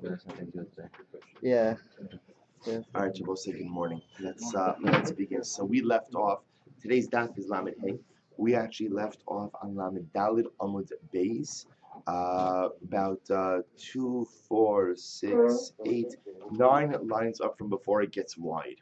Yeah. Yeah. All right, Jabal, say good morning. Let's begin. So we left off. Today's daf is Lamed Hey. We actually left off on Lamed Dalid Amud Beis, about 2, 4, 6, 8, 9 lines up from before it gets wide.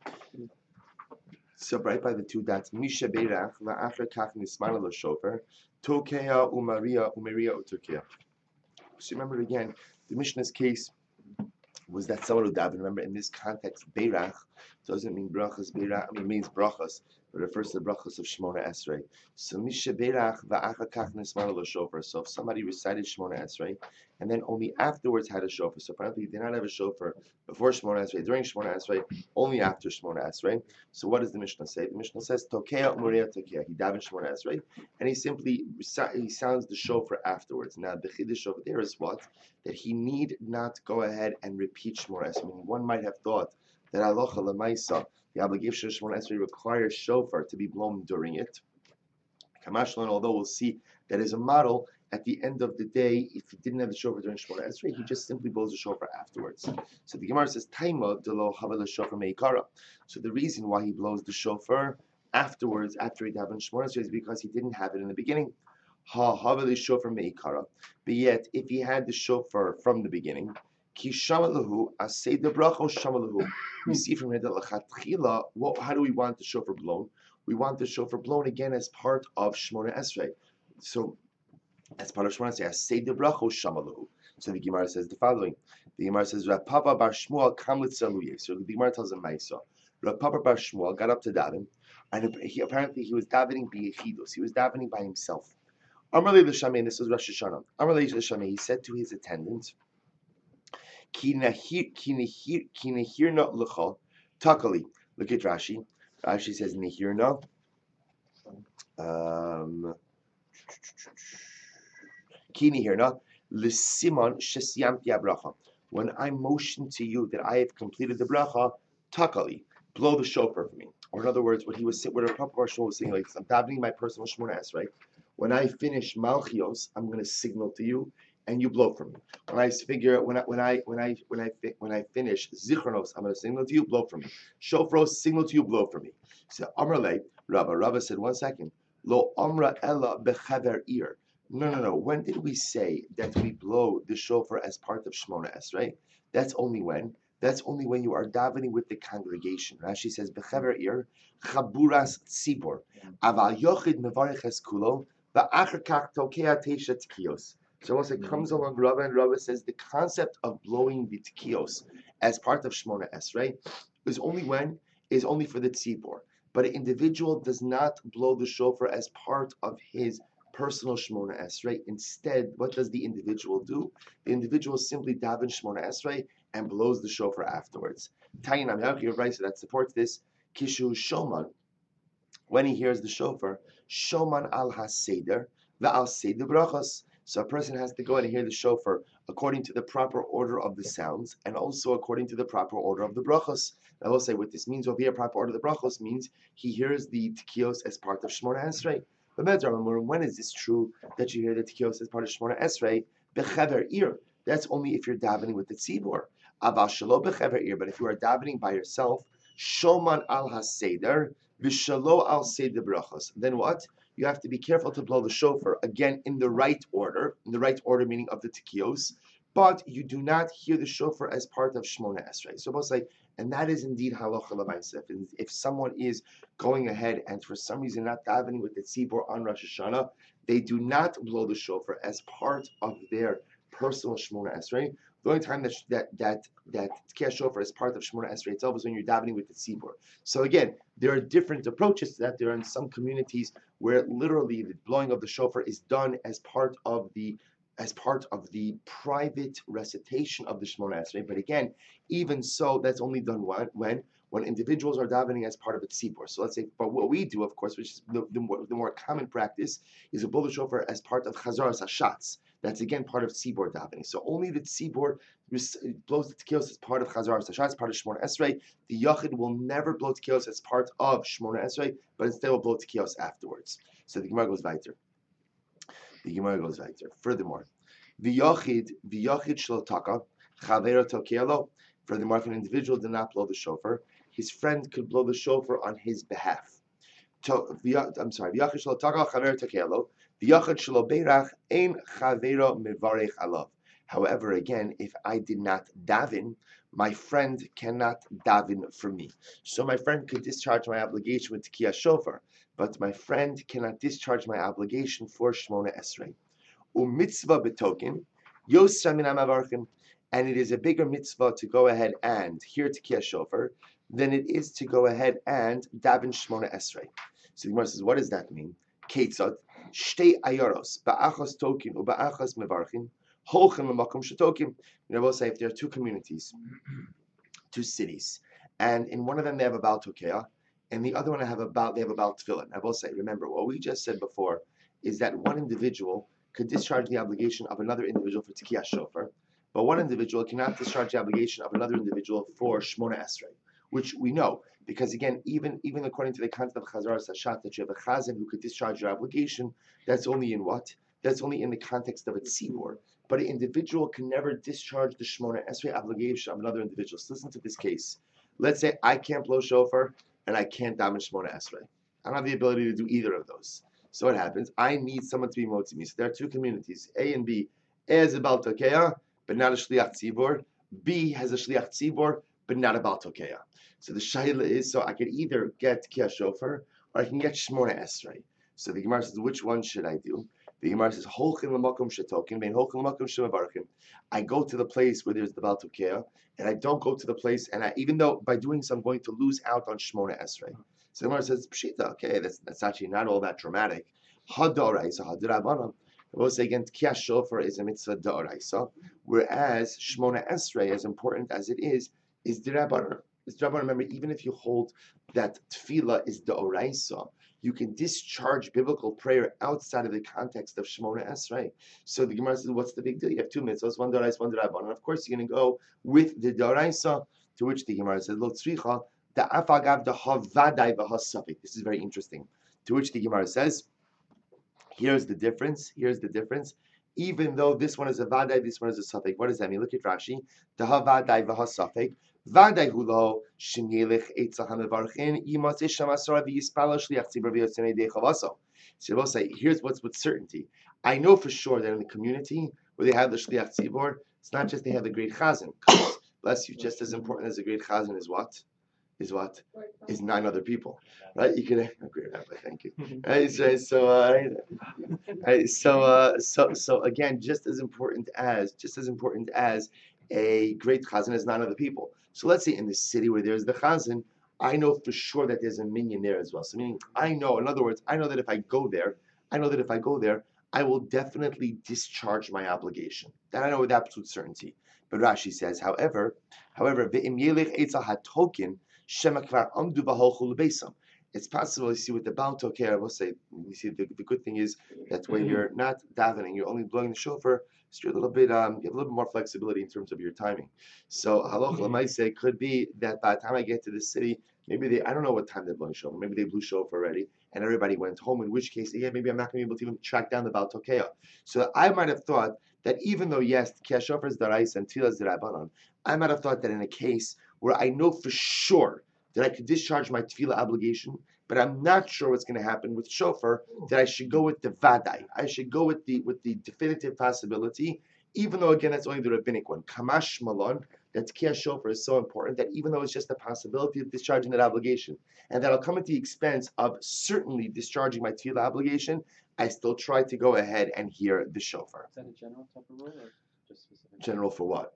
So right by the two dots, Misha Beirach la'achar kach nismana l'shofer, Tokea umaria utokea. So remember again, the Mishnah's case was that someone who davened. Remember, in this context, Beirach doesn't mean brachas. Beirach, it means brachas, but it refers to the brachas of Shmona Esrei. So Misha Beirach va'acha kach nismana l'shofar. So if somebody recited Shmona Esrei and then only afterwards had a shofar, so apparently he did not have a shofar before Shmona Esrei, during Shmona Esrei, only after Shmona Esrei. So what does the Mishnah say? The Mishnah says Tokea Umaria Tokea. He davened Shmona Esrei and he simply sounds the shofar afterwards. Now the chiddush over there is what? That he need not go ahead and repeat Shmona Esrei. One might have thought that halacha lemaisa, the obligation of Shmona Esrei requires shofar to be blown during it. Kamashlan, although we'll see that as a model, at the end of the day, if he didn't have the shofar during Shmona Esrei, he just simply blows the shofar afterwards. So the Gemara says, Taima delo havel shofar meikara. So the reason why he blows the shofar afterwards, after he davened Shmona Esrei, is because he didn't have it in the beginning. Ha havel shofar meikara. But yet, if he had the shofar from the beginning, ki shamalahu asay the bracho shamalahu. We see from here that lachatchila, how do we want the shofar blown? We want the shofar blown again as part of Shmona Esrei. So, as part of Shmona Esrei, asay the bracho shamalahu. So the Gemara says the following. The Gemara says, Rav Papa bar Shmuel kamlit zaluye. So the Gemara tells him Maisa. Rav Papa bar Shmuel got up to daven, and apparently he was davening b'yechidus. He was davening by himself. Amarle l'shamei, this was Rosh Hashanah. Amarle l'shamei, he said to his attendants, Ki nehirna l'cha takali. Look at Rashi. Rashi says nehirna. Ki nehirna l'simon shesiyamti abracha. When I motion to you that I have completed the bracha, takali, blow the shofar for me. Or in other words, what a proper Shmuel was saying, like I'm davening my personal Shmona Esrei, right? When I finish Malchios, I'm going to signal to you, and you blow for me. When I finish Zichronos, I'm going to signal to you, blow for me. Shofros, signal to you, blow for me. So Amrle, Rava said, 1 second. Lo Amra Ella bechaver ir. No. When did we say that we blow the shofar as part of Shmona Esrei? That's only when. That's only when you are davening with the congregation. Rashi says, bechaver ir, chaburas tzibor. Aval yochid mevarich es kulo. So once it comes along Rava, and Rava says the concept of blowing the tkiyos as part of Shmona Esrei is only for the tzibor. But an individual does not blow the shofar as part of his personal Shmona Esrei. Instead, what does the individual do? The individual simply daven Shmona Esrei and blows the shofar afterwards. Tayin Amyaki of Raisa that supports this, Kishu Shoman, when he hears the shofar, Shoman al haseder, va'al seder brachos. So a person has to go and hear the shofar according to the proper order of the sounds and also according to the proper order of the brachos. I will say what this means over here, proper order of the brachos means he hears the tikkios as part of Shmona Esrei. But when is this true that you hear the tikkios as part of Shmona Esrei? Bechaver ir. That's only if you're davening with the tzibor. Aval shelo bechaver ir. But if you are davening by yourself, Shoman al haseder, v'shelo al seder brachos. Then what? You have to be careful to blow the shofar, again, in the right order meaning of the tikkios, but you do not hear the shofar as part of Shmona Esrei. So both say, and that is indeed halacha l'maaseh. If someone is going ahead and for some reason not davening with the tzibor on Rosh Hashanah, they do not blow the shofar as part of their personal Shmona Esrei. The only time that Tkiyah shofar is part of Shmona Esrei itself is when you're davening with the tzibor. So again, there are different approaches to that. There are in some communities where literally the blowing of the shofar is done as part of the private recitation of the Shmona Esrei. But again, even so, that's only done when individuals are davening as part of a tzibor. So let's say, but what we do, of course, which is the more common practice, is to blow the shofar as part of chazaras hashatz. That's again part of tzibor davening. So only the tzibor blows the tikkios as part of chazaras hashatz, part of Shmona Esrei. The yachid will never blow tikkios as part of Shmona Esrei, but instead will blow tikkios afterwards. So the Gemara goes weiter. Furthermore, the yachid shlotaka. Chavero tokealo. Furthermore, if an individual did not blow the shofar, his friend could blow the shofar on his behalf. I'm sorry. V'yachid shelo tagal chaver tokealo. V'yachid shelo beirach ein chavero mevarech alav. However, again, if I did not daven, my friend cannot daven for me. So my friend could discharge my obligation with Tekiyah Shofar, but my friend cannot discharge my obligation for Shmona Esrei. U'mitzvah betoken, yosra min ha'mavarchim, and it is a bigger mitzvah to go ahead and hear Tekiyah Shofar than it is to go ahead and daven Shmona Esrei. So the Gemara says, what does that mean? Ketzot, shtei ayoros, ba'achos tokin u'ba'achos mevarchim, holchem l'makom shetokim. You know, say if there are two communities, two cities, and in one of them they have a Baal Tokeah, and the other one they have a Baal Tefillin. I will say, remember, what we just said before is that one individual could discharge the obligation of another individual for Tekiyah Shofar, but one individual cannot discharge the obligation of another individual for Shmona Esrei, which we know, because again, even according to the concept of Chazar Sashat, that you have a Chazan who could discharge your obligation, that's only in what? That's only in the context of a tzibur. But an individual can never discharge the Shmona Esrei obligation of another individual. So listen to this case. Let's say I can't blow shofar and I can't daven Shmona Esrei. I don't have the ability to do either of those. So what happens? I need someone to be motzi me. So there are two communities, A and B. A has a Baal Tokeah, but not a Shliach Tzibur. B has a Shliach Tzibur, but not a Baal Tokeah. So the shaila is, so I could either get Tekiyah Shofar or I can get Shmona Esrei. So the Gemara says, which one should I do? The Gemara says, "Holchin l'makom shetokin, vein holchin l'makom shemavarchim." I go to the place where there's the Baal Tokeah, and I don't go to the place, and even though by doing so I'm going to lose out on Shmona Esrei. So the Gemara says, "Pshita, okay, that's actually not all that dramatic." Hadoraisa, hadrabanan. I will say again, Tekiyah Shofar is a mitzvah d'oraisa, whereas Shmona Esrei, as important as it is d'rabanan. It's d'rabanan. Remember, even if you hold that tefillah is d'oraisa, you can discharge biblical prayer outside of the context of Shmona Esrei. So the Gemara says, what's the big deal? You have two mitzvahs, one d'oraisa, one d'rabanan. And of course, you're going to go with the d'oraisa, to which the Gemara says, Lo tzricha da'afagav da'havadai v'hasafik. This is very interesting. To which the Gemara says, here's the difference. Even though this one is a vadai, this one is a suffix. What does that mean? Look at Rashi. Da'havadai v'hasafik. Vadai hulo shenyelich eitzah hamevarchin yimatzeh shamasora v'yispalo shliach tzibur v'yotzenei deichavaso. So we'll say, here's what's with certainty. I know for sure that in the community where they have the shliach tzibur, it's not just they have the great chazan. Bless you. Just as important as the great chazan is what? Is 9 other people, right? You can agree, Rabbi. Thank you. Right, so again, just as important as a great chazan is 9 other people. So let's say in the city where there's the chazan, I know for sure that there's a minyan there as well. So meaning, in other words, I know that if I go there, I will definitely discharge my obligation. That I know with absolute certainty. But Rashi says, however, ve'im yelech eitzah hatokin shema kvar amdu v'holchu lebeisam. It's possible, you see, with the Baal Tokeah, I will say, you see, the good thing is that when you're not davening, you're only blowing the shofar, so you're a little bit, you have a little bit more flexibility in terms of your timing. So halacha l'maaseh could be that by the time I get to the city, maybe I don't know what time they're blowing shofar, maybe they blew shofar already, and everybody went home, in which case, yeah, maybe I'm not going to be able to even track down the Baal Tokeah. So I might have thought that even though, yes, Tekiyah Shofar is daraisa and Tefillah is d'rabanan, I might have thought that in a case where I know for sure that I could discharge my tefillah obligation, but I'm not sure what's going to happen with shofar, that I should go with the vadai. I should go with the definitive possibility, even though again that's only the rabbinic one. Kamash malon, that Tekiyah Shofar is so important that even though it's just a possibility of discharging that obligation, and that'll come at the expense of certainly discharging my tefillah obligation, I still try to go ahead and hear the shofar. Is that a general type of rule or just specific? General for what?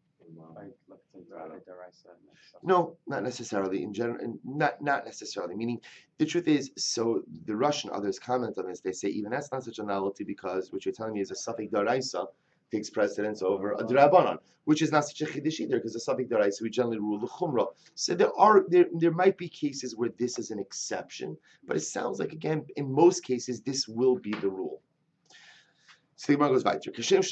No, not necessarily. In general, not necessarily. Meaning, the truth is, so the Russian others comment on this. They say even that's not such a novelty because what you're telling me is a suffix d'oraisa takes precedence over a d'rabanan, which is not such a chiddush either because a suffix d'oraisa we generally rule the chumrah. So there might be cases where this is an exception, but it sounds like again in most cases this will be the rule. So the Gemara goes weiter.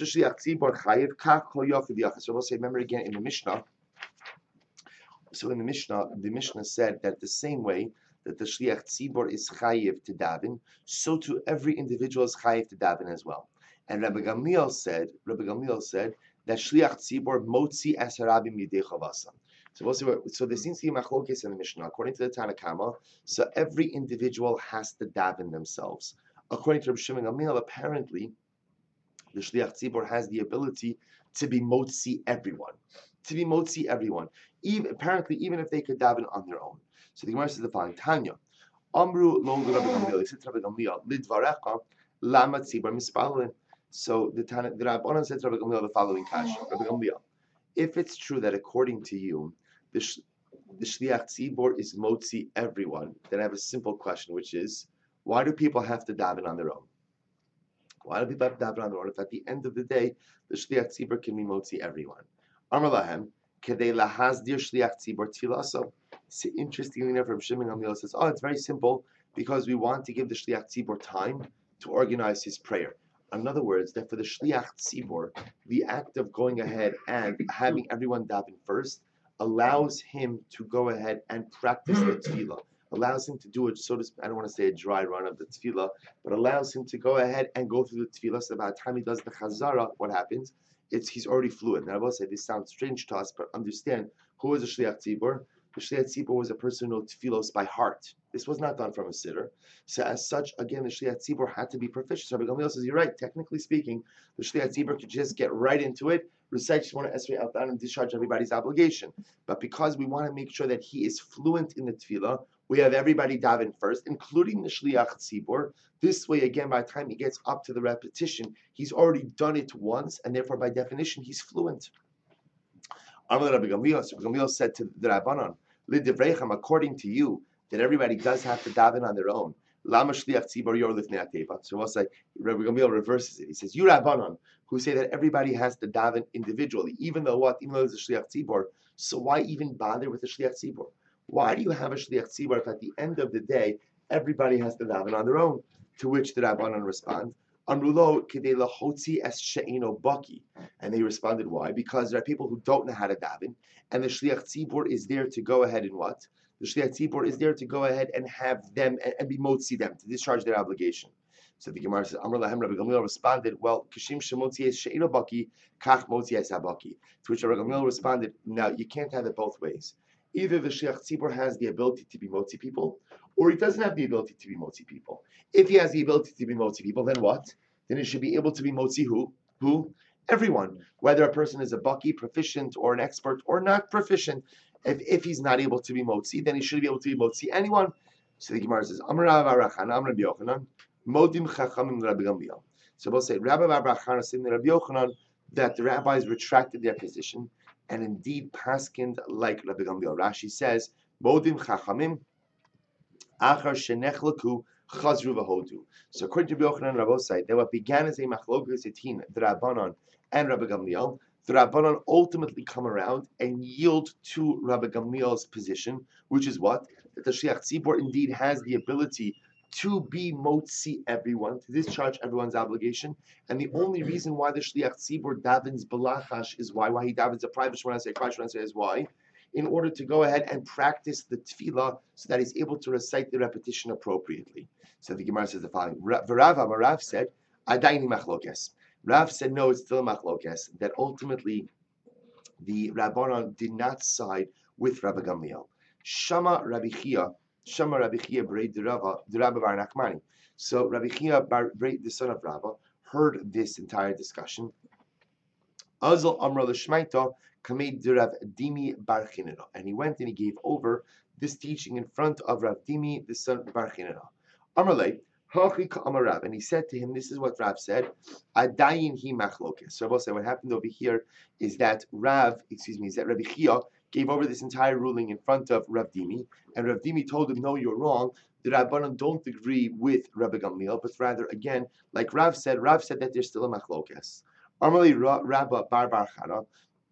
So we'll say, remember again in the Mishnah. So in the Mishnah said that the same way that the Shliach Tzibor is chayiv to daven, so too every individual is chayiv to daven as well. And Rabbi Gamliel said that shliach tzibor motzi es harabim midei chavasa. So there seems to be machlokes in the Mishnah. According to the Tanna Kama, so every individual has to daven themselves. According to Reb Shimon Gamliel, apparently the shliach tzibor has the ability to be motzi everyone, apparently even if they could daven on their own. So the Gemara says the following: Tanya, Amru lo Rabbi Gamliel. He said to Rabbi Gamliel, Lidvarecha lama tzibor mispalin. So the Rabbanan said to Rabbi Gamliel the following kasha: Rabbi Gamliel, if it's true that according to you, the shliach tzibor is motzi everyone, then I have a simple question, which is, why do people have to daven on their own? Why do people have to daven on their own if at the end of the day the shliach tzibor can be motzi everyone? Amar lahem kedei lahazdir shliach tzibor tfilaso. Interestingly enough, Reb Shimon Gamliel says, it's very simple because we want to give the shliach tzibor time to organize his prayer. In other words, that for the shliach tzibor, the act of going ahead and having everyone daven first allows him to go ahead and practice the tefillah, allows him to do it, I don't want to say a dry run of the tefillah, but allows him to go ahead and go through the tefillah. So by the time he does the chazara, what happens? He's already fluent. Now I will say this sounds strange to us, but understand, who is a shliach tzibor? The shliach tzibor was a person who knew tefillos by heart. This was not done from a siddur. So as such, again, the shliach tzibor had to be proficient. So Rabbi Gamliel says, you're right. Technically speaking, the shliach tzibor could just get right into it, recite Shemona Esrei out loud, and discharge everybody's obligation. But because we want to make sure that he is fluent in the tefillah, we have everybody daven first, including the shliach tzibor. This way, again, by the time he gets up to the repetition, he's already done it once, and therefore, by definition, he's fluent. Rabbi Gamliel said to the Rabbanon, Lidivrechem, according to you, that everybody does have to daven on their own. Lama shliach tzibor yor lifnei hateva. So we'll say, Rabbi Gamliel reverses it. He says, you Rabbanon, who say that everybody has to daven individually, even though there's a shliach tzibor, so why even bother with the shliach tzibor? Why do you have a shliach tzibor if at the end of the day, everybody has to daven on their own? To which the Rabbanon respond, Amrulo kedei lahotzi es she'eno baki. And they responded, why? Because there are people who don't know how to daven, and the shliach tzibor is there to go ahead and what? The shliach tzibor is there to go ahead and have them and be motzi them, to discharge their obligation. So the Gemara says, Amar lahem, Rabbi Gamliel responded, well, kashim shemotzi es she'eno baki, kach motzi es habaki. To which Rabbi Gamliel responded, now you can't have it both ways. Either the shliach tzibor has the ability to be motzi people, or he doesn't have the ability to be motzi people. If he has the ability to be motzi people, then what? Then he should be able to be motzi who? Who? Everyone. Whether a person is a baki, proficient, or an expert, or not proficient. If he's not able to be motzi, then he should be able to be motzi anyone. So the Gemara says, Amar Rav Arachana, Amar Rabbi Yochanan, Modim Chachamim Rabbi Gamliel. So we'll say, Rabbi Arachana said to Rabbi Yochanan that the rabbis retracted their position and indeed paskined like Rabbi Gamliel. Rashi says, Modim Chachamim Achar Shenechlaku Chazru V'Hodu. So according to Rabbi Yochanan and Rabbi Osai, that what began as a machlokas etin, the Rabbanon and Rabbi Gamliel, the Rabbanon ultimately come around and yield to Rabbi Gamliel's position, which is what? That the shliach tzibor indeed has the ability to be motzi everyone, to discharge everyone's obligation. And the only reason why the shliach tzibor davens balachash is why he davens a private Shemona Esrei is why? In order to go ahead and practice the tefillah so that he's able to recite the repetition appropriately. So the Gemara says the following. Rav said, Adaini machlokes. Rav said, no, it's still a machlokes, that ultimately the Rabbanon did not side with Rabbi Gamliel. Shama Rabbi Chia Brei the Rabbi Bar Nachmani. So Rabbi Chia, the son of Rabba, heard this entire discussion. Azal Amra L'Shmaita Kamed Rav Dimi Bar Chinena, and he went and he gave over this teaching in front of Rav Dimi, the son of Bar Chinena. Amrle Hachi Amarav, and he said to him, this is what Rav said. Adayin hi machlokes. So I will say what happened over here is that Rabbi Chia gave over this entire ruling in front of Rav Dimi, and Rav Dimi told him, no, you're wrong. The Rabbanon don't agree with Rabbi Gamliel, but rather, again, like Rav said that there's still a machlokes. Amrli Rabba Bar Chana,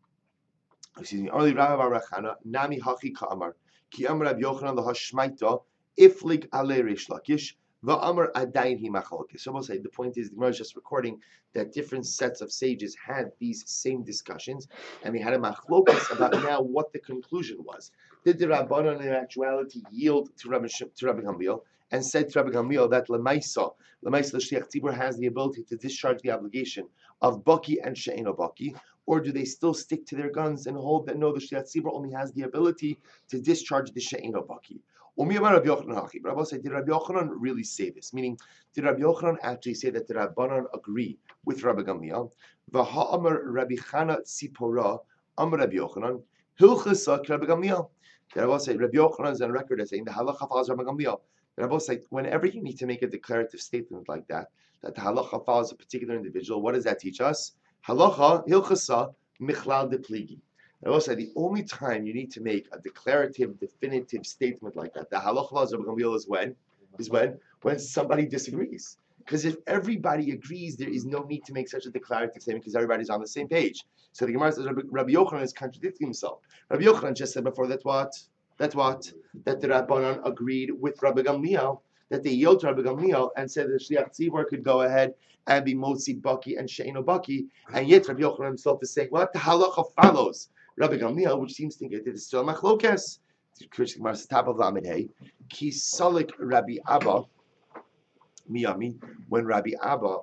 Amrli Rabba Bar Chana, Nami Hachi Ka'amar, Ki Amar Rabbi Yochanan L'Hashmaita, Iflig Ale Rish Lakish, Va'amar Adayin Hi Machlokes. So we'll say the point is the Gemara is just recording that different sets of sages had these same discussions, and they had a machlokes about now what the conclusion was. Did the Rabbanon in actuality yield to Rabbi Gamliel and said to Rabbi Gamliel that Lemaisa the Shliach Tzibur has the ability to discharge the obligation of Baki and She'eno Baki, or do they still stick to their guns and hold that no, the Shliach Tzibur only has the ability to discharge the She'eno Baki? Rabbi said, did Rabbi Yochanan really say this? Meaning, did Rabbi Yochanan actually say that the Rabbanan agree with Rabbi Gamliel? V'ha'amar Rabbi Chana Tzipora, Amar Rabbi Yochanan, Hilchasa Rabbi Gamliel. The Rabbi said, Rabbi Yochanan is on record as saying the halacha follows Rabbi Gamliel. The Rabbi said, whenever you need to make a declarative statement like that the halacha follows a particular individual, what does that teach us? Halacha Hilchasa Michlal de Pligi. I will say the only time you need to make a declarative, definitive statement like that, the halacha laws of Rabbi Gamliel is when somebody disagrees. Because if everybody agrees, there is no need to make such a declarative statement because everybody's on the same page. So the Gemara says Rabbi Yochanan is contradicting himself. Rabbi Yochanan just said before that the Rabbanan agreed with Rabbi Gamliel, that they yielded to Rabbi Gamliel and said that Shliach Tzibur could go ahead and be Motzi Baki and She'eno Baki, and yet Rabbi Yochanan himself is saying, what the halacha follows Rabbi Gamliel, which seems to indicate that it's still machlokes. Top of Lamed Hey, Ki Salik Rabbi Abba Miyami, when Rabbi Abba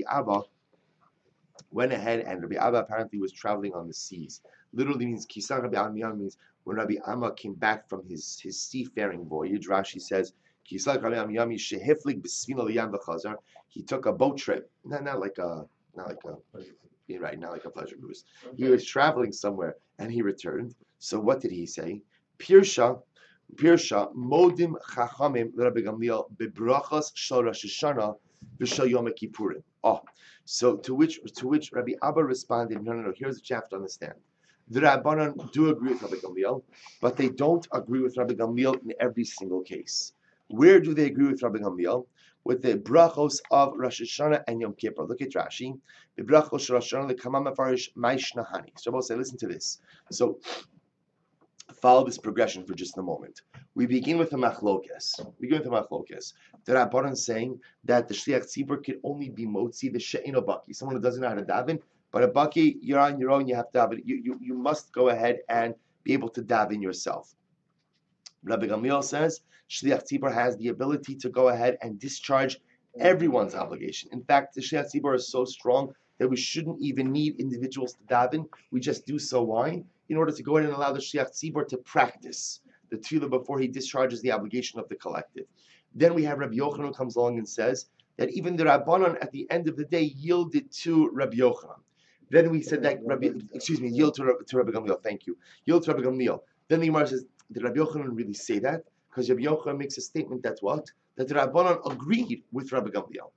went ahead, and Rabbi Abba apparently was traveling on the seas. Literally means Ki Salik Rabbi Abba Miyami means when Rabbi Abba came back from his seafaring voyage. Rashi says Ki Salik Rabbi Abba Miyami shehiflik b'sfina liyam v'chazar. He took a boat trip, not like a pleasure cruise. He was traveling somewhere and he returned. So what did he say? Pirsha modim chachamim Rabbi Gamliel bebrachas shel Rosh Hashanah v'shel Yom Kippurim. So to which Rabbi Abba responded, no. Here's what you have to understand. The Rabbanan do agree with Rabbi Gamliel, but they don't agree with Rabbi Gamliel in every single case. Where do they agree with Rabbi Gamliel? With the brachos of Rosh Hashanah and Yom Kippur. Look at Rashi. The brachos Rosh Hashanah lekama mefarish ma'ishnahani. So Rabbi say, listen to this. So follow this progression for just a moment. We begin with the machlokes. The Rabbanan saying that the Shliach Tzibur can only be motzi the she'eno baki, someone who doesn't know how to daven. But a baki, you're on your own. You have to daven. You must go ahead and be able to daven yourself. Rabbi Gamliel says Shliach Tzibur has the ability to go ahead and discharge everyone's obligation. In fact, the Shliach Tzibur is so strong that we shouldn't even need individuals to daven. We just do so. Why? In order to go ahead and allow the Shliach Tzibur to practice the tefillah before he discharges the obligation of the collective. Then we have Rabbi Yochanan who comes along and says that even the Rabbanan at the end of the day yielded to Rabbi Yochanan. Then we said that yield to Rabbi Gamliel. Thank you. Yield to Rabbi Gamliel. Then the Gemara says, did Rabbi Yochanan really say that? Because Rabbi Yochanan makes a statement that the Rabbanan agreed with Rabbi Gamliel.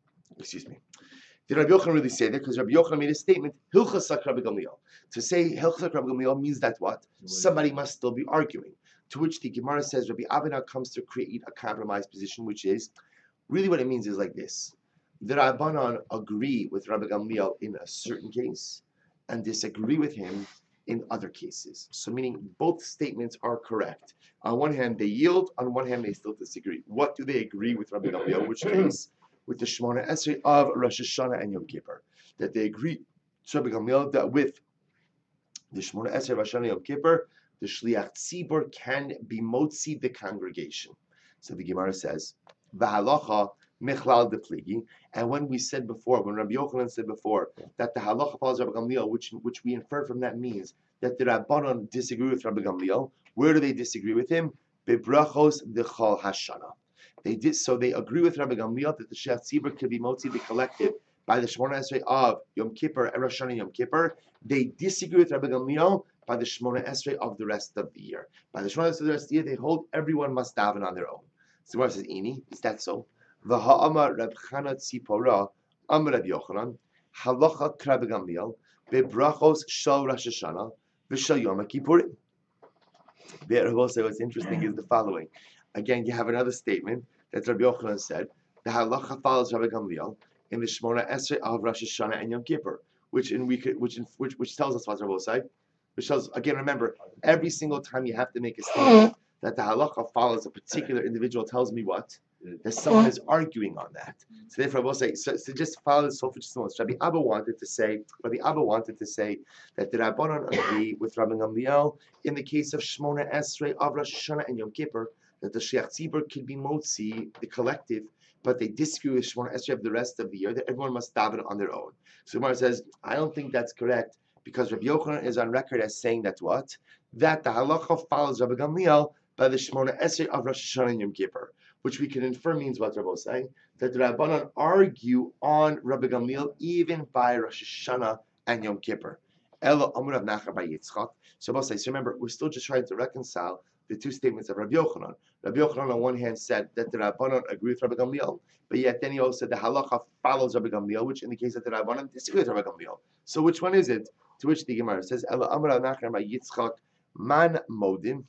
Did Rabbi Yochanan really say that? Because Rabbi Yochanan made a statement, Hilchasak Rabbi Gamliel. To say Hilchasak Rabbi Gamliel means that somebody must still be arguing. To which the Gemara says Rabbi Abba comes to create a compromise position, which is, really what it means is like this. The Rabbanan agree with Rabbi Gamliel in a certain case and disagree with him in other cases. So meaning both statements are correct. On one hand, they yield. On one hand, they still disagree. What do they agree with Rabbi Gamliel? Which case? With the Shemona Esrei of Rosh Hashanah and Yom Kippur. That they agree to Rabbi Gamliel that with the Shemona Esrei of Rosh Hashanah and Yom Kippur, the Shliach Tzibur can be motzi the congregation. So the Gemara says, V'halacha mechlal de pligi. And when Rabbi Yochanan said before that the halacha follows Rabbi Gamliel, which we infer from that means that the Rabbanan disagree with Rabbi Gamliel. Where do they disagree with him? Bebrachos dechol hashana. They agree with Rabbi Gamliel that the Shliach Tzibur can be motzi the collective by the Shemona Esrei of Yom Kippur and Rosh Hashanah Yom Kippur. They disagree with Rabbi Gamliel by the Shemona Esrei of the rest of the year. By the Shemona Esrei of the rest of the year, they hold everyone must daven on their own. So the Gemara says, Ini, is that so? V'ha'amar Reb Chana Tzipora, Amar Reb Yochanan, Halacha Rabbi Gamliel, bebrachos shel Rosh Hashanah, v'shel Yom Kippurim. What's interesting is the following. Again, you have another statement that Rabbi Yochanan said. The halacha follows Rabbi Gamliel in the Shemona Esrei of Rosh Hashanah and Yom Kippur, which tells us what Rabbi said. Which tells, again, remember, every single time you have to make a statement that the halacha follows a particular individual tells me what? That someone is arguing on that. So therefore, I will say, so just follow this whole for just a moment. Rabbi Abba wanted to say that the Rabbanan agree with Rabbi Gamliel in the case of Shemona Esrei of Rosh Hashanah and Yom Kippur, that the Shliach Tzibur can be motzi, the collective, but they disagree with Shemona Esrei of the rest of the year, that everyone must daven on their own. So Gemara says, I don't think that's correct, because Rabbi Yochanan is on record as saying that what? That the halacha follows Rabbi Gamliel by the Shemona Esrei of Rosh Hashanah and Yom Kippur, which we can infer means what Rabbi is saying, that the Rabbanan argue on Rabbi Gamliel even by Rosh Hashanah and Yom Kippur. Elo Amar Rav Nachman by Yitzchak. So Rabbi says, remember, we're still just trying to reconcile the two statements of Rabbi Yochanan. Rabbi Yochanan on one hand said that the Rabbanan agree with Rabbi Gamliel, but yet then he also said the halacha follows Rabbi Gamliel, which indicates that the Rabbanan disagree with Rabbi Gamliel. So which one is it? To which the Gemara says, Elo Amar Rav Nachman by Yitzchak Man Modin,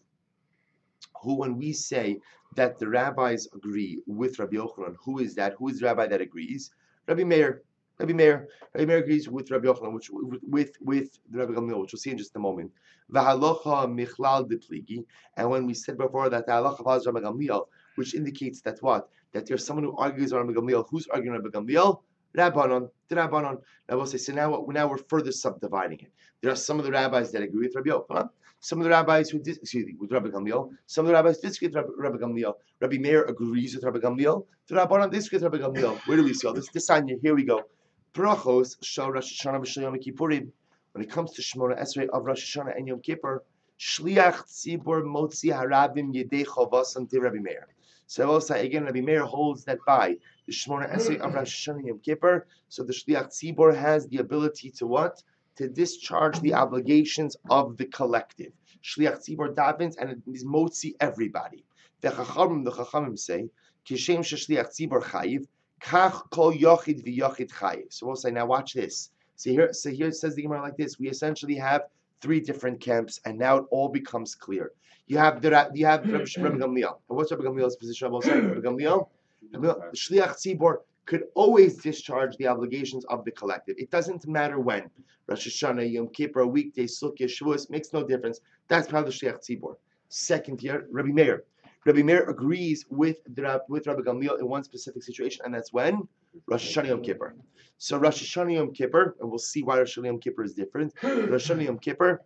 who when we say that the rabbis agree with Rabbi Yochanan, who is that? Who is the rabbi that agrees? Rabbi Meir. Rabbi Meir agrees with Rabbi Yochanan, which with the Rabbi Gamliel, which we'll see in just a moment. V'halacha michlal depligi, and when we said before that the halacha follows Rabbi Gamliel, which indicates that what? That there's someone who argues on Rabbi Gamliel. Who's arguing Rabbi Gamliel? Rabbanon, the Rabbanon. Now we'll say, so now we're further subdividing it. There are some of the rabbis that agree with Rabbi Yochanan, some of the rabbis who disagree with Rabbi Gamliel, some of the rabbis disagree with Rabbi Gamliel. Rabbi Meir agrees with Rabbi Gamliel, the Rabbanon disagree with Rabbi Gamliel. Where do we see all this? This on here we go. Brachos shal Rosh Hashanah v'shal Yom Kippurim. When it comes to Shemona Esrei of Rosh Hashanah and Yom Kippur, Shliach Tzibur Motzi Harabim Yedei Chavasan Te Rabbi Meir. So I will say again, Rabbi Meir holds that by the Shemona Esrei of Rosh Hashanah and Yom Kippur, so the Shliach Tzibur has the ability to what? To discharge the obligations of the collective. Shliach Tzibur davens and it is Motzi everybody. The Chachamim say, Kishem Shliach Tzibur Chayiv, Kach Kol Yochid V'Yochid Chayiv. So we'll say, now watch this. So here it says the Gemara like this. We essentially have three different camps, and now it all becomes clear. You have Rabbi Gamliel. And what's Rabbi Gamliel's position? Rabbi Gamliel, Shliach Tzibur could always discharge the obligations of the collective. It doesn't matter when. Rosh Hashanah, Yom Kippur, weekday, Sukkot, Shavuos, makes no difference. That's part of the Shliach Tzibur. Second here, Rabbi Meir. Rabbi Meir agrees with Rabbi Gamliel in one specific situation, and that's when? Rosh Hashanah Yom Kippur. So Rosh Hashanah Yom Kippur, and we'll see why Rosh Hashanah Yom Kippur is different. Rosh Hashanah Yom Kippur,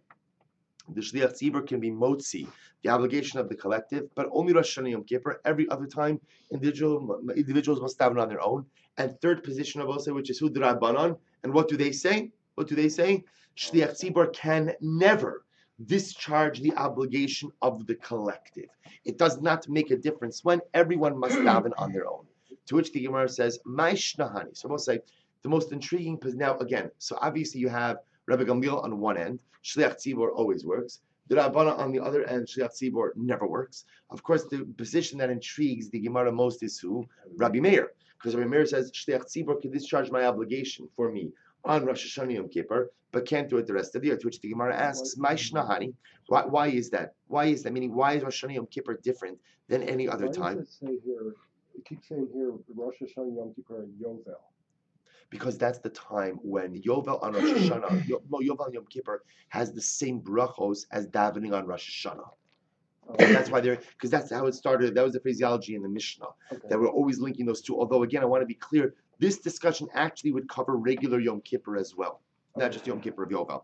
the Shliach Tzibur can be motzi, the obligation of the collective, but only Rosh Hashanah Yom Kippur. Every other time, individuals must daven on their own. And third position, I will say, which is who the Rabbanon. And what do they say? Shliach Tzibur can never discharge the obligation of the collective. It does not make a difference when everyone must daven on their own. To which the Gemara says, Maishnahani. So we'll say, the most intriguing, now again, so obviously you have Rabbi Gamliel on one end, Shliach Tzibur always works. The Rabbana on the other end, Shliach Tzibur never works. Of course, the position that intrigues the Gemara most is who? Rabbi Meir. Because Rabbi Meir says, Shliach Tzibur can discharge my obligation for me on Rosh Hashanah Yom Kippur, but can't do it the rest of the year. To which the Gemara asks, Maishnahani, why is that? Why is that? Meaning, why is Rosh Hashanah Yom Kippur different than any other time? Does it say here, it keeps saying here, Rosh Hashanah Yom Kippur and Yovel. Because that's the time when Yovel on Rosh Hashanah, Yovel on Yom Kippur has the same brachos as davening on Rosh Hashanah. And that's why because that's how it started. That was the phraseology in the Mishnah, that we're always linking those two. Although, again, I want to be clear, this discussion actually would cover regular Yom Kippur as well, not just Yom Kippur of Yovel.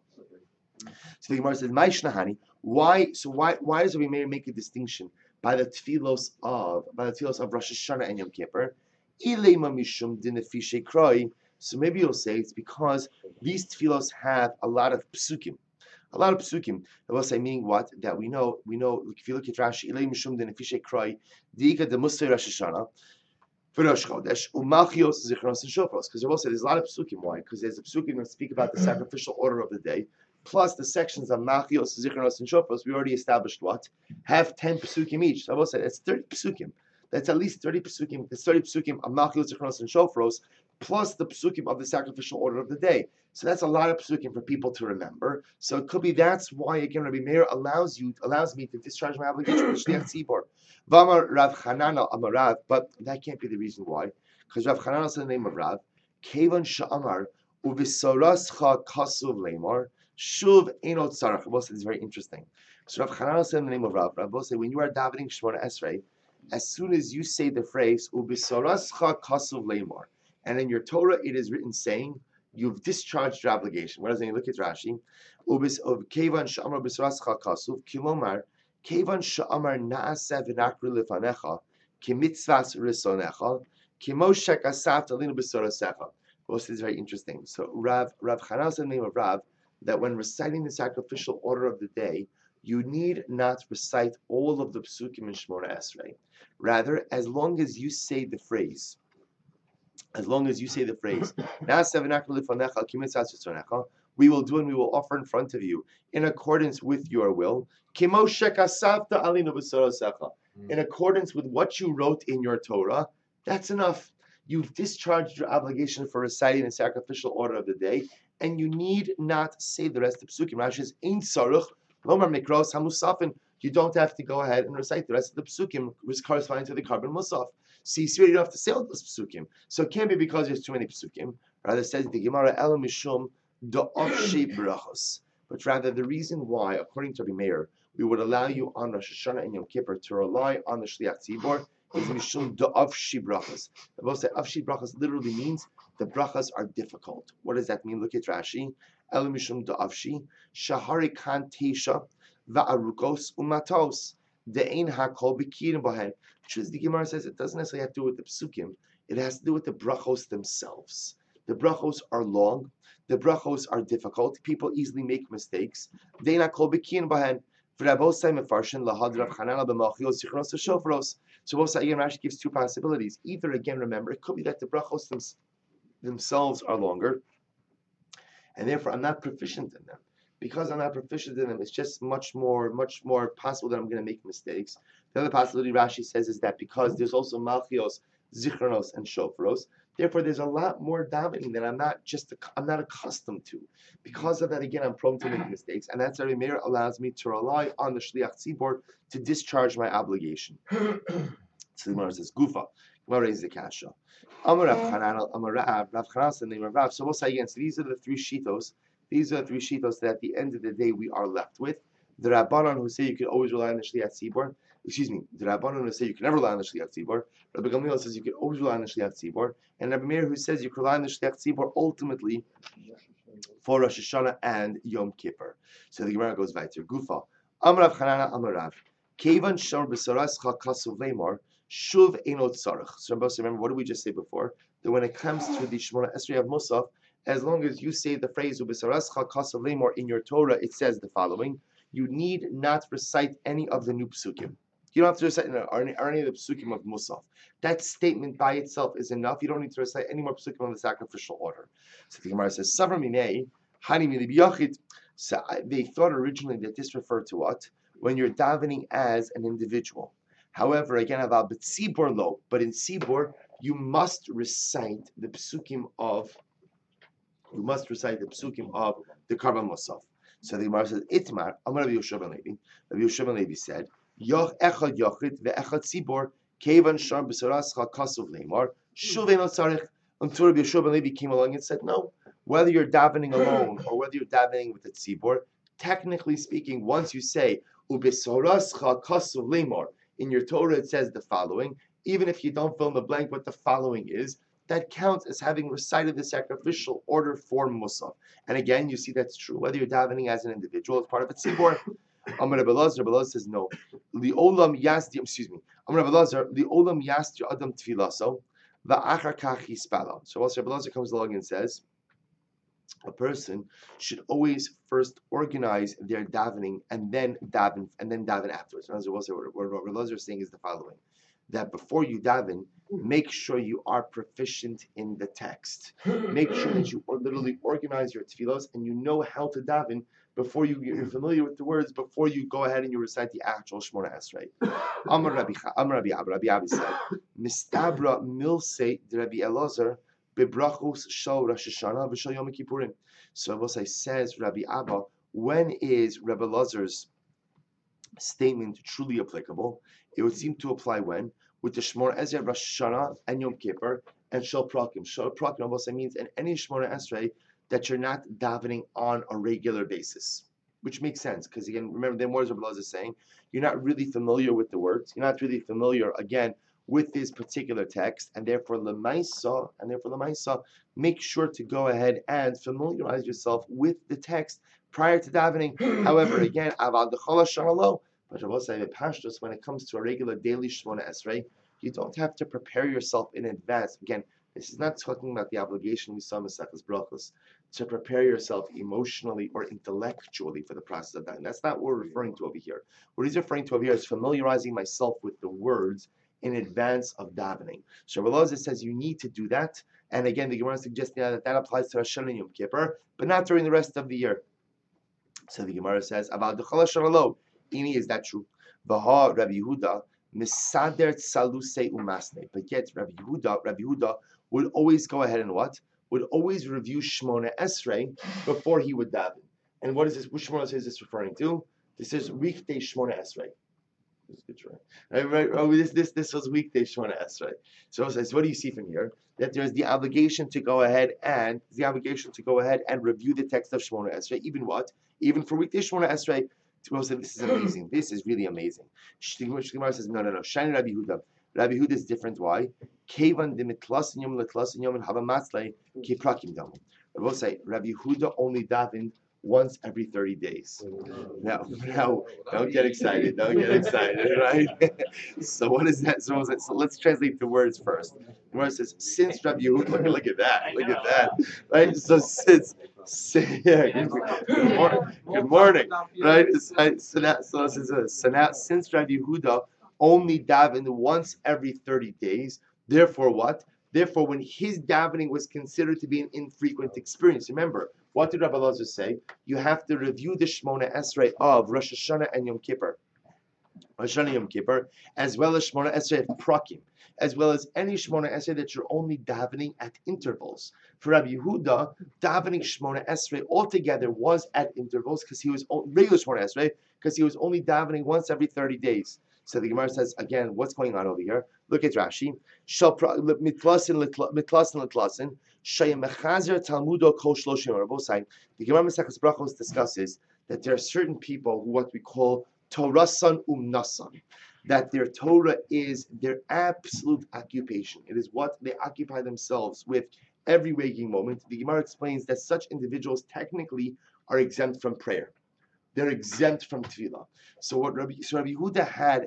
So the Gemara says, Maishnahani, why does Rabbi Meir make a distinction by the tefillos of Rosh Hashanah and Yom Kippur? So maybe you'll say it's because these tefillos have a lot of psukim. A lot of psukim. I will say, meaning what? That we know, if you look at Rashi, Ilay Mishum de Nefishe Kroi, Diika de Musay Rosh Hashanah, for Rosh Chodesh, Umalchios Zichros and Shofros. Because I will say there's a lot of psukim. Why? Because there's a psukim that speak about the sacrificial order of the day, plus the sections of Malchios, Zichros, and Shofros. We already established what? Have 10 psukim each. So I will say that's 30 psukim. That's at least 30 psukim. It's 30 psukim of Malchios, Zichros, and Shofros, plus the psukim of the sacrificial order of the day. So that's a lot of psukim for people to remember. So it could be that's why, again, Rabbi Meir allows me to discharge my obligation to Shliach Tzibur. V'amar Rav Chanana Amar Rav, but that can't be the reason why. Because Rav Chanana said the name of Rav, Kevan Sha'amar, Uvisarascha Kasuv Lemar, Shuv Enot Sarach. It's very interesting. So Rav Chanana said the name of Rav. Rav said, when you are davening Shemona Esrei, as soon as you say the phrase, Ubisarascha Kasuv Lemar, and in your Torah it is written saying, you've discharged your obligation. What does it mean? Look at Rashi. Ubis of Kevan Sha'amar Bisarascha Kasuv, Kilomar, Kevan sha'amar na'aseh v'nakru lefanecha, kimitzvas risonecha, kimoshek asaf talinu b'sorasecha. This is very interesting. So Rav Chananel said in the name of Rav that when reciting the sacrificial order of the day, you need not recite all of the psukim in Shemona Esrei. Rather, as long as you say the phrase, we will do and we will offer in front of you in accordance with your will, in accordance with what you wrote in your Torah. That's enough. You've discharged your obligation for reciting the sacrificial order of the day, and you need not say the rest of the psukim. Rashi says, "Ein tzarich lomar mikros hamusafin." You don't have to go ahead and recite the rest of the psukim, which corresponding to the carbon musaf. See, you don't have to say all those psukim. So it can't be because there's too many psukim. Rather, it says the Gemara El Mishum Da'afshi Brachos. But rather, the reason why, according to Rabbi Meir, we would allow you on Rosh Hashanah and Yom Kippur to rely on the Shliach Tzibor is Mishum Da'afshi Brachos. The Bible says Afshi Brachos literally means the brachas are difficult. What does that mean? Look at Rashi. El Mishum Da'afshi Shahari Kan Teisha Va'arukos Umatos De'ein HaKol Bikirim Bahen. Which is the Gemara says it doesn't necessarily have to do with the psukim. It has to do with the brachos themselves. The brachos are long. The brachos are difficult. People easily make mistakes. So both again, Rashi gives two possibilities. Either again, remember, it could be that the brachos themselves are longer, and therefore I'm not proficient in them. Because I'm not proficient in them, it's just much more possible that I'm going to make mistakes. The other possibility Rashi says is that because there's also malchios, zichronos, and shofros, therefore there's a lot more davening that I'm not accustomed to. Because of that, again, I'm prone to make mistakes, and that's why Rabbi Meir allows me to rely on the shliach tzibor to discharge my obligation. So the Gemara says, Gufa. Gemara raises the kasha. Amar Rav Chananel, Amar Rav Chananel, the name of Rav. So we'll say again. So these are the three shitos. These are the three shitos that at the end of the day we are left with. The Rabbanon who say you can always rely on the Shliach Tzibor. The Rabbanon who say you can never rely on the Shliach Tzibor. Rabbi Gamliel says you can always rely on the Shliach Tzibor. And Rabbi Meir who says you can rely on the Shliach Tzibor ultimately for Rosh Hashanah and Yom Kippur. So the Gemara goes weiter. Gufa. Amrav Chanana Amarav. Kevan shor b'sorascha kasuv lemor shuv enot tzarich. So remember, what did we just say before? That when it comes to the Shemona Esrei of Musaf, as long as you say the phrase "Ubisarascha kasav lemor" in your Torah, it says the following: you need not recite any of the new psukim. You don't have to recite any of the psukim of Musaf. That statement by itself is enough. You don't need to recite any more psukim on the sacrificial order. So the Gemara says, "Savar minei hani milibiyachid." So they thought originally that this referred to what? When you're davening as an individual. However, again, aval b'tzibor lo, but in tzibor you must recite the psukim of. You must recite the psukim of the Karban Musaf. So the Gemara says, Itmar, Amar Rabbi Yosef ben Levi. Rabbi Yosef ben Levi said, Yoch echad yochid ve'echad tzibor kevan shar b'sorascha kasuv leimar shuv enot tzarich. Until Rabbi Yosef ben Levi came along and said, no, whether you're davening alone or whether you're davening with the tzibor, technically speaking, once you say u'b'sorascha kasuv leimar in your Torah, it says the following. Even if you don't fill in the blank what the following is, that counts as having recited the sacrificial order for Musaf. And again, you see that's true. Whether you're davening as an individual, as part of a tzibor. Amar Rabbi Elazar says no. Li'olam yasti, Amar Rabbi Elazar, li'olam yasti adam tfilaso, va'achar kach yispala. So also Rabbi Elazar comes along and says, a person should always first organize their davening and then daven afterwards. What Rabbi Elazar is saying is the following: that before you daven, make sure you are proficient in the text. Make sure that you literally organize your tefillos and you know how to daven before you're familiar with the words, before you go ahead and you recite the actual Shemona Esrei. Amar Rabbi Abi said, Mistabra milse de Rabbi Elazar bebrachos shal Rosh Hashanah v'shal Yom Kippurim. So Mosai says, Rabbi Abba, when is Rabbi Elazar's statement truly applicable? It would seem to apply when? With the Shemona Esrei, Rosh Hashanah, and Yom Kippur, and Shal Prakim. Shal Prakim also means in any Shemona Esrei that you're not davening on a regular basis, which makes sense, because again, remember, then what is Rabbi Elazar saying? You're not really familiar with the words. You're not really familiar, again, with this particular text, and therefore Lemaisa, make sure to go ahead and familiarize yourself with the text prior to davening. However, again, Avad D'Chala Shamalo, But Rabbi say Pashtus, when it comes to a regular daily Shmona Esrei, you don't have to prepare yourself in advance. Again, this is not talking about the obligation we saw in Maseches Brachos to prepare yourself emotionally or intellectually for the process of that. And that's not what we're referring to over here. What he's referring to over here is familiarizing myself with the words in advance of davening. So Rabbi Elazar says you need to do that. And again, the Gemara suggests that applies to Rosh Hashanah and Yom Kippur, but not during the rest of the year. So the Gemara says, "About the Chalash Shalom, Ini, is that true? Vaha Rabbi Yehuda misader tsaluse umasne." But yet Rabbi Yehuda would always go ahead and what? Would always review Shmona Esrei before he would daven. And what is this? Which Shmona Esrei is this referring to? This is weekday Shmona Esrei. This is good, right? Oh, this was weekday Shmona Esrei. So what do you see from here? That there's the obligation to go ahead and review the text of Shmona Esrei. Even for weekday Shmona Esrei. This is amazing. This is really amazing. Shemar says no. Shani Rabbi Yehuda. Rabbi Yehuda is different. Why? Kevan de mitlas yom letlas yom and havamatslei kiprakim dam. I will say Rabbi Yehuda only davened once every 30 days. Now, don't get excited. Right? So what is that? So let's translate the words first. The word says, since Rabbi Yehuda, look at that, right? So good morning, right? Since Rabbi Yehuda only davened once every 30 days, therefore what? Therefore, when his davening was considered to be an infrequent experience, remember, what did Rabbi Elazar say? You have to review the Shmona Esrei of Rosh Hashanah and Yom Kippur. Rosh Hashanah Yom Kippur, as well as Shmona Esrei of Prakim, as well as any Shmona Esrei that you're only davening at intervals. For Rabbi Yehuda, davening Shmona Esrei altogether was at intervals because he was regular Shmona Esrei because he was only davening once every 30 days. So the Gemara says again, what's going on over here? Look at Rashi. Mitlasin litlasin shayemechazer talmudo kol shloshim. On both sides, the Gemara Maseches Brachos discusses that there are certain people who what we call Torasan umnasan, that their Torah is their absolute occupation. It is what they occupy themselves with every waking moment. The Gemara explains that such individuals technically are exempt from prayer. They're exempt from tefillah. So Rabbi Yehuda had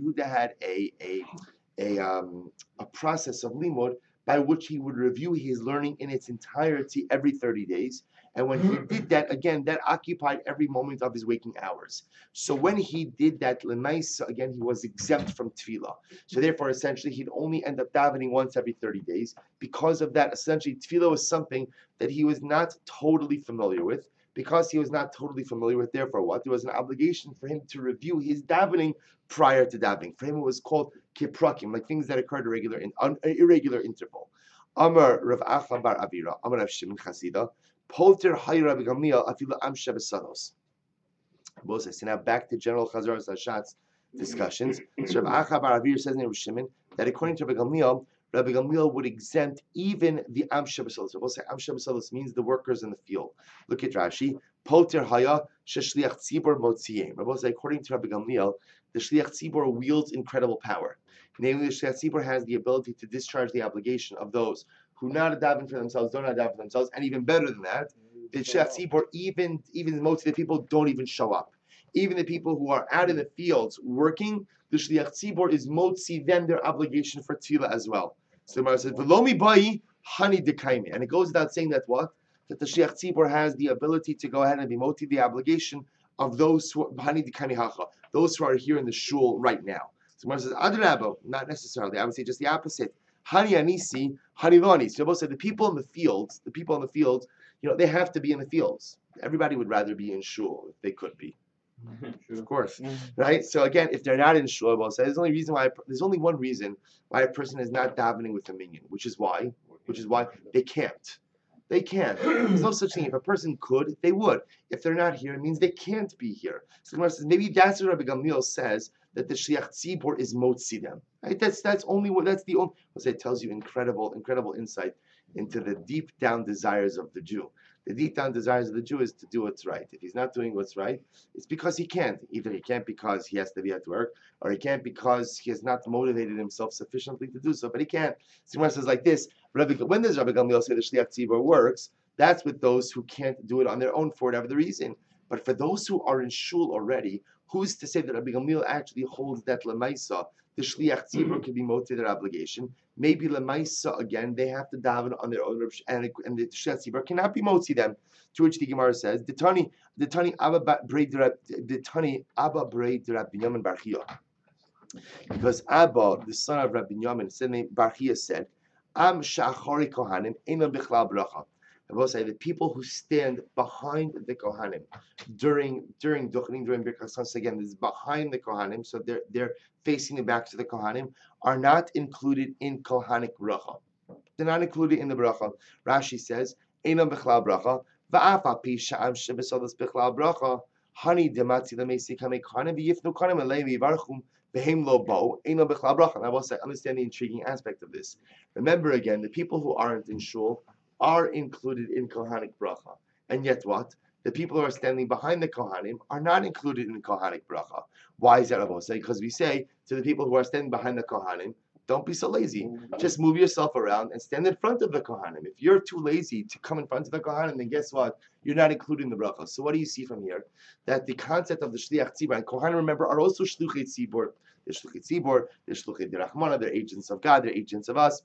a process of limud by which he would review his learning in its entirety every 30 days. And when he did that, again, that occupied every moment of his waking hours. So when he did that, l'maisa, again, he was exempt from tefillah. So therefore, essentially, he'd only end up davening once every 30 days. Because of that, essentially, tefillah was something that he was not totally familiar with. Because he was not totally familiar with, therefore what? There was an obligation for him to review his davening prior to davening. For him, it was called kiprakim, like things that occurred in an irregular interval. Amar Rav Achla bar Avira, Amar Rav Shimon Chasida, Polter Hay Rabbi Gamliel Afilu Am Shebesados. So now back to General Chazar Zashat's discussions. So Rav Achla bar Avira says in Rav Shimon that according to Rabbi Gamliel would exempt even the Am Shebesados. We'll say Am Shebesados means the workers in the field. Look at Rashi. Polter Haya Sheshliach Tzibor Motziyim. We'll say according to Rabbi Gamliel, the Shliach Tzibor wields incredible power. Namely, the Shliach Tzibor has the ability to discharge the obligation of those who not daven for themselves, don't daven for themselves, and even better than that, the Shliach Tzibor, even most of the people don't even show up. Even the people who are out in the fields working, the Shliach Tzibor is motzi them their obligation for tefillah as well. So the Gemara says, "V'lomi bayi hani dekaimi," and it goes without saying that what? That the Shliach Tzibor has the ability to go ahead and be moti the obligation of those who hani dekaimi hacha, those who are here in the shul right now. So the Gemara says, "Adrabbo," not necessarily. I would say just the opposite. Hani anisi, hani loni. So both say the people in the fields, they have to be in the fields. Everybody would rather be in shul if they could be. Of course, right? So again, if they're not in shul, we'll say there's only one reason why a person is not davening with a minyan, which is why they can't. They can't. There's no such thing. If a person could, they would. If they're not here, it means they can't be here. So the Gemara says maybe that's what Rabbi Gamliel says, that the Shliach Tzibor is motzi them. Right? That's the only. It tells you incredible insight into the deep down desires of the Jew. The deep down desires of the Jew is to do what's right. If he's not doing what's right, it's because he can't. Either he can't because he has to be at work, or he can't because he has not motivated himself sufficiently to do so. But he can't. So Gemara says like this: when does Rabbi Gamliel say the Shliach Tzibor works? That's with those who can't do it on their own for whatever the reason. But for those who are in shul already, who's to say that Rabbi Gamliel actually holds that lemaisa, the shliach tzibur can be motivated their obligation? Maybe lemaisa again, they have to daven on their own, and the shliach tzibur cannot be motivated them. To which the Gemara says, the Tani Abba Brei Rabbi Binyamin Bar Chia. Because Abba, the son of Rabbi Binyamin, his name Bar Chia, said, Am shachori kohanim ena bichlal bracha. I will say the people who stand behind the kohanim during duchening, during Birkas Hamazon, again, this is behind the kohanim, so they're facing the back to the kohanim, are not included in kohanic bracha. They're not included in the bracha. Rashi says, ena bichlal bracha, va'afa pi sha'am shebesodas bichlal bracha, hani demati lemesi kamei kohanim v'yifnu kohanim alei v'yivarchum. And I will say, understand the intriguing aspect of this. Remember again, the people who aren't in shul are included in Kohanic bracha. And yet what? The people who are standing behind the Kohanim are not included in Kohanic bracha. Why is that, I will say? Because we say to the people who are standing behind the Kohanim, don't be so lazy. Just move yourself around and stand in front of the Kohanim. If you're too lazy to come in front of the Kohanim, then guess what? You're not including the bracha. So what do you see from here? That the concept of the Shliach Tzibur, and Kohanim, remember, are also Shluchei Tzibur. They're Shluchei Tzibur, they're Shluchei Derachmana, they're agents of God, they're agents of us.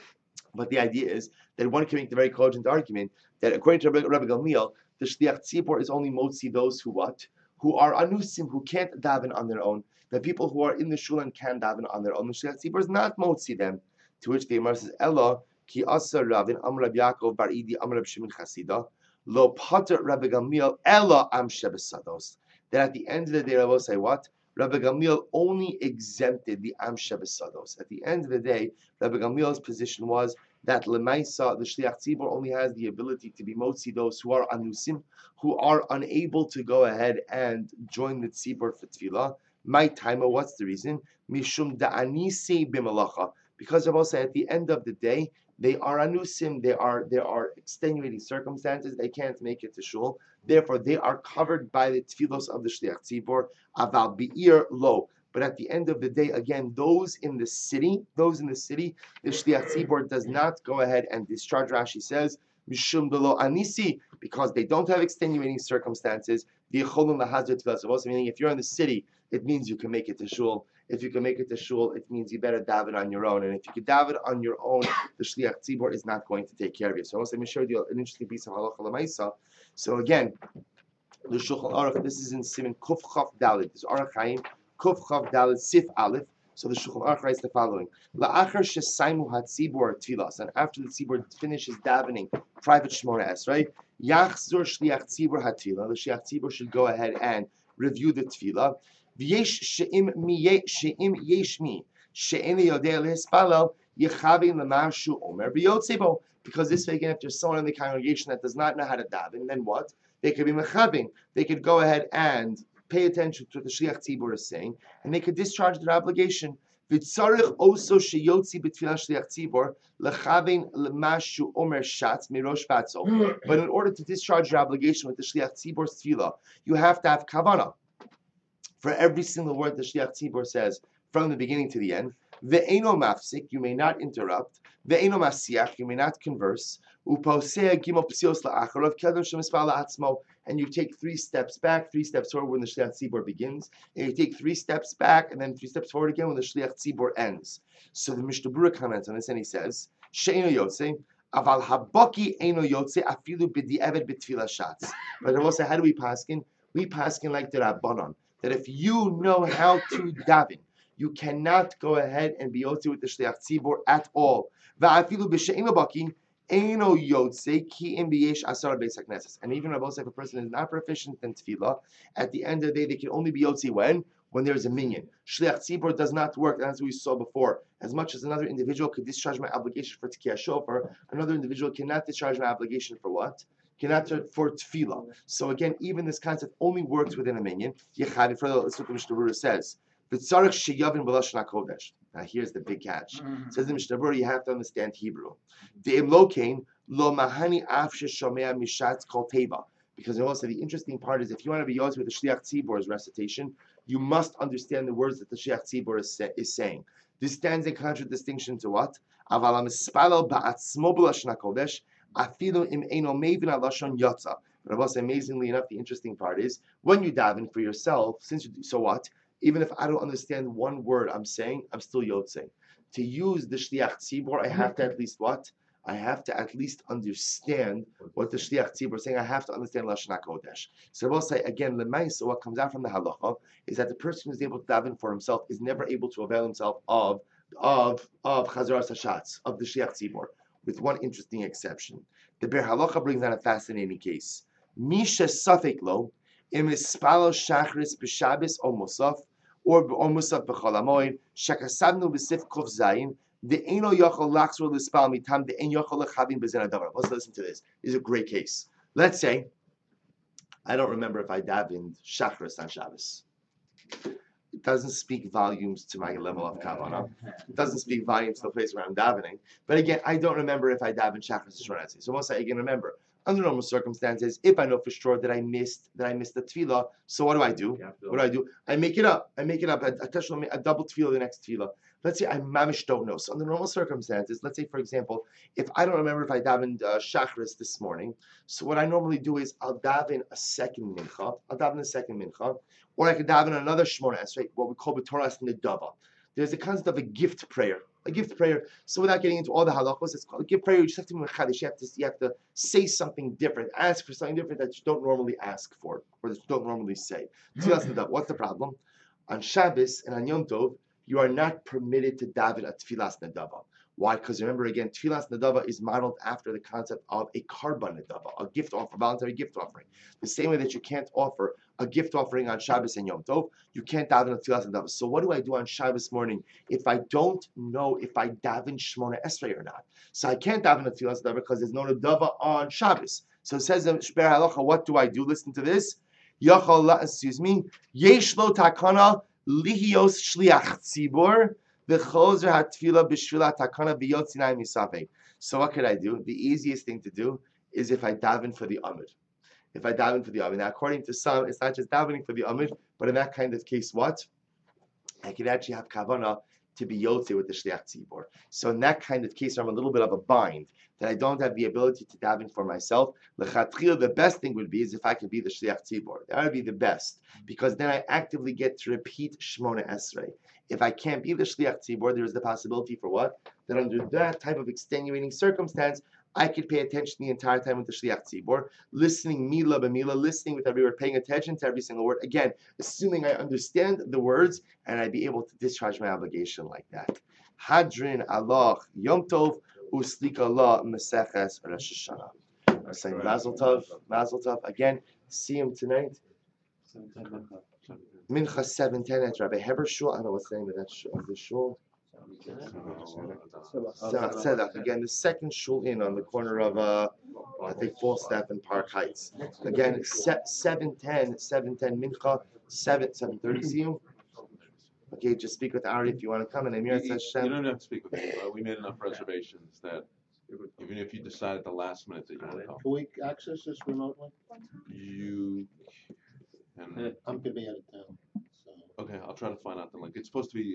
But the idea is that one can make the very cogent argument that according to Rabbi Gamliel, the Shliach Tzibur is only motzi those who what? Who are anusim, who can't daven on their own. The people who are in the shul and can daven on their own, the Shliach Tzibur is not motzi them. To which the Gemara says, Ella, ki asa Ravin, Am Rabbi Yaakov, Bar Idi, Am Rabbi Shimon Chasida, lo pater Rabbi Gamliel, Ella am shebesados. That at the end of the day, I will say what? Rabbi Gamliel only exempted the Am Shebesados. At the end of the day, Rabbi Gamliel's position was that Lemaisa, the Shliach Tzibur, only has the ability to be motzi those who are anusim, who are unable to go ahead and join the Tzibur for Tefillah. My timer, what's the reason? Mishum da'anisi b'malacha. Because I will say at the end of the day, they are anusim, there are extenuating circumstances, they can't make it to shul. Therefore, they are covered by the tefillos of the Shliach Tzibur, aval bi'ir lo. But at the end of the day, again, those in the city, the Shliach Tzibur does not go ahead and discharge. Rashi says, mishum delo anisi, because they don't have extenuating circumstances. V'yecholun lahazir tefillos. Also meaning, if you're in the city, it means you can make it to shul. If you can make it to shul, it means you better daven on your own. And if you can daven on your own, the Shliach Tzibur is not going to take care of you. So also, let me show you an interesting piece of halacha l'maisa. So again, the Shulchan Aruch, this is in Siman Kuf Chav Dalet. This is Aruch Chaim, Kuf Chav Dalet, Sif Aleph. So the Shulchan Aruch writes the following: La'achar shesaimu hatzibur tfilas, and after the tzibur finishes davening, private shmona es, right? Yachzor shliach tzibur hatfila. The shliach tzibur should go ahead and review the tefillah. V'yesh she'im yesh mi she'en yodei lehispalel yechavin l'marshu omer b'yotzebo. Because this way, again, if there's someone in the congregation that does not know how to daven, then what? They could be mechavin. They could go ahead and pay attention to what the Shliach Tzibur is saying, and they could discharge their obligation. V'tzarich also sheyotzi b'tfilah Shliach Tzibur lechavin l'mashu omer shatz mirosh vatzo. But in order to discharge your obligation with the Shliach Tzibur's tefillah, you have to have kavanah for every single word the Shliach Tzibur says from the beginning to the end. Ve'eno mafsik, you may not interrupt. Ve'eno masiach, you may not converse. Uposea gimel psios la'acharav kedem shemispal la'atzmo, and you take 3 steps back, 3 steps forward when the Shliach Tzibur begins, and you take 3 steps back, and then 3 steps forward again when the Shliach Tzibur ends. So the Mishnah Berurah comments on this, and he says, She'eno yotze, aval habaki eno yotze afilu b'di'eved b'tfilah shatz. But I will say, how do we paskin? We paskin like the Rabbanon, that if you know how to daven, you cannot go ahead and be yotze with the Shliach Tzibur at all. Va'afilu b'she'eno baki eno yotze ki im b'yesh asar beis hakneses. And even Rabbi, if a person is not proficient in tefillah, at the end of the day, they can only be yotze when there is a minyan. Shliach Tzibur does not work, as we saw before. As much as another individual could discharge my obligation for Tekiyah Shofar, another individual cannot discharge my obligation for what? Cannot for tefillah. So again, even this concept only works within a minyan. Yechavi, further, that's what the Mishnah Berurah says. V'tzarich sheyavin b'lashon hakodesh. Now here's the big catch. Says the Mishnah Berurah, you have to understand Hebrew. Ve'im lo kain lo mahani af sheshomea mishatz kol teva. Because also the interesting part is, if you want to be yotze with the Shliach Tzibur's recitation, you must understand the words that the Shliach Tzibur is saying. This stands in contradistinction to what? Aval hamispalel ba'atzmo b'lashon hakodesh afilu im eino mevin al lashon yotza. Rabbi said, amazingly enough, the interesting part is when you daven for yourself, so what? Even if I don't understand one word I'm saying, I'm still yotzei. To use the shliach tzibor, I have to at least what? I have to at least understand what the shliach tzibor is saying. I have to understand lashon hakodesh. So Rabbi say again, lemaisa, what comes out from the halacha is that the person who's able to daven for himself is never able to avail himself of chazaras hashatz, of the shliach tzibor, with one interesting exception. The Ber Halacha brings down a fascinating case. Misha safek lo, im ispalo shachris b'shabes o musaf, or musaf b'chol hamoed, shekasabnu b'sif kuf zayin, the eno yochol lachzor l'spal mitam, the en yochol lechavim b'zen adavar. Let's listen to this. This is a great case. Let's say, I don't remember if I davened shachris on Shabbos. It doesn't speak volumes to my level of kavanah. It doesn't speak volumes to the place where I'm davening. But again, I don't remember if I davened shachris or shmoneh. So once I again remember, under normal circumstances, if I know for sure that I missed the tefillah, so what do I do? What do? I make it up. I touch a double tefillah the next tefillah. Let's say I mamish don't know. So under normal circumstances, let's say for example, if I don't remember if I davened shachris this morning, so what I normally do is I'll daven a second mincha. Or I could daven another shmoneh esrei, what we call b'toras nedava. There's a concept of a gift prayer. So without getting into all the halachos, it's called a gift prayer. You just have to be mechadish. You have to say something different, ask for something different that you don't normally ask for, or that you don't normally say. What's the problem? On Shabbos and on Yom Tov, you are not permitted to daven a tfilas nedava. Why? Because remember again, tfilas nedava is modeled after the concept of a karban nedava, a gift offer, voluntary gift offering. The same way that you can't offer a gift offering on Shabbos and Yom Tov, you can't daven a tfilas nedava. So what do I do on Shabbos morning if I don't know if I daven shmoneh esrei or not? So I can't daven a tfilas nedava because there's no nedava on Shabbos. So it says in Shper Halacha, what do I do? Listen to this. Yesh lo takana lihios shliach tzibor. So what could I do? The easiest thing to do is if I daven for the Amid. Now, according to some, it's not just davening for the Amid, but in that kind of case, what? I could actually have kavanah to be yotze with the shliach tzibor. So in that kind of case, I'm a little bit of a bind that I don't have the ability to daven for myself. L'chatchil, the best thing would be is if I could be the shliach tzibor. That would be the best, because then I actively get to repeat shmoneh esrei. If I can't be the shliach tzibor, there is the possibility for what? That under that type of extenuating circumstance, I could pay attention the entire time with the shliach tzibor, listening mila b'mila, listening with every word, paying attention to every single word. Again, assuming I understand the words and I'd be able to discharge my obligation like that. Hadrin Allah Yom Tov Uslika Allah Meseches Rosh Hashanah. I'm saying Mazel Tov. Again, see him tonight. Mincha 7:10 at Rabbi Heber Shul. I don't know what's the name of that shul. The shul. Tzedach. Again, the second shul in on the corner of I think Falstaff and Park Heights. Again, 7:10 Mincha 7:30. See you. Okay, just speak with Ari if you want to come. And Amir says, you don't have to speak with me. We made enough reservations that even if you decide at the last minute that you want to come, Can we access this remotely? you can. I'm gonna be out of town. So. Okay, I'll try to find out the link. It's supposed to be